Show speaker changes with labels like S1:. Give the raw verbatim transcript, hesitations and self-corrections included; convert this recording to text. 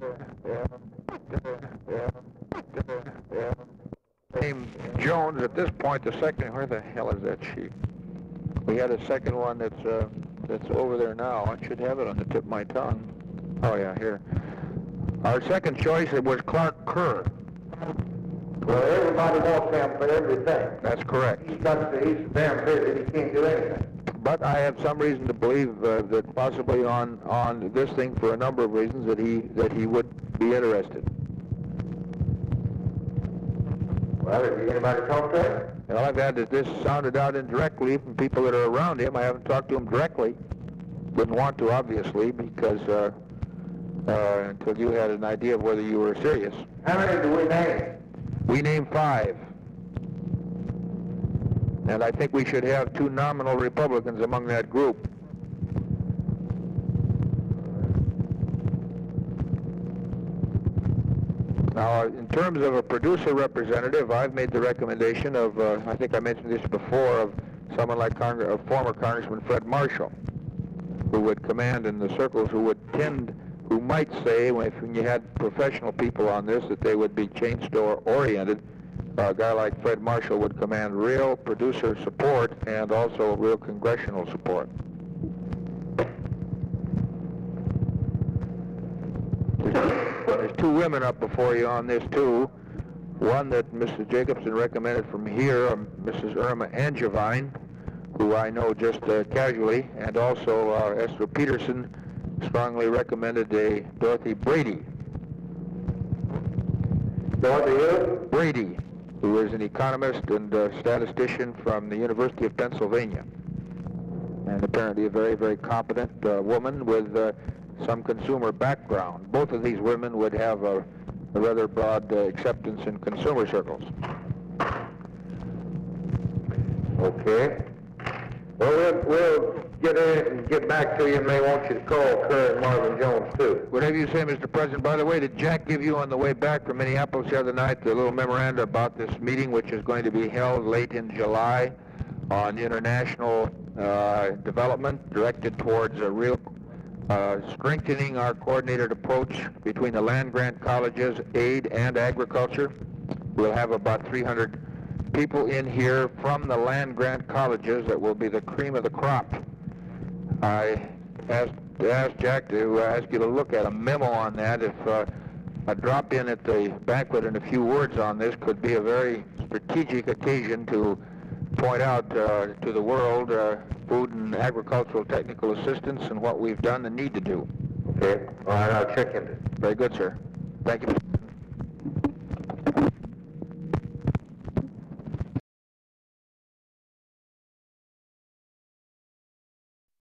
S1: Name Jones at this point. The second, where the hell is that sheet? We had a second one that's uh, that's over there now. I should have it on the tip of my tongue. Oh yeah, here. Our second choice, it was Clark Kerr.
S2: Well, everybody wants him for everything.
S1: That's correct.
S2: He's got to, he's damn busy. He can't do anything.
S1: But I have some reason to believe uh, that possibly on on this thing, for a number of reasons, that he that he would be interested.
S2: Well, has anybody talked to him?
S1: Well, I've had that this sounded out indirectly from people that are around him. I haven't talked to him directly. Wouldn't want to, obviously, because uh, uh, until you had an idea of whether you were serious.
S2: How many do we name?
S1: We named five. And I think we should have two nominal Republicans among that group. Now, in terms of a producer representative, I've made the recommendation of, uh, I think I mentioned this before, of someone like Cong- uh, former Congressman Fred Marshall, who would command in the circles, who would tend, who might say, when you had professional people on this, that they would be chain store oriented. A guy like Fred Marshall would command real producer support and also real congressional support. There's two women up before you on this, too. One that Missus Jacobson recommended from here, um, Missus Irma Angevine, who I know just uh, casually, and also uh, Esther Peterson strongly recommended a Dorothy Brady.
S2: Dorothy
S1: Brady, who is an economist and uh, statistician from the University of Pennsylvania, and apparently a very, very competent uh, woman with uh, some consumer background. Both of these women would have a, a rather broad uh, acceptance in consumer circles.
S2: Okay. Well, we'll, we'll get in and get back to you, and may want you to call Kerr and Marvin Jones, too.
S1: Whatever you say, Mister President. By the way, did Jack give you on the way back from Minneapolis the other night the little memoranda about this meeting, which is going to be held late in July on international uh, development directed towards a real uh, strengthening our coordinated approach between the land-grant colleges, aid, and agriculture? We'll have about three hundred people in here from the land-grant colleges that will be the cream of the crop. I asked, asked Jack to uh, ask you to look at a memo on that. If uh, a drop-in at the banquet and a few words on this could be a very strategic occasion to point out uh, to the world uh, food and agricultural technical assistance and what we've done and need to do.
S2: Okay. All right, I'll check into it.
S1: Very good, sir. Thank you, Mister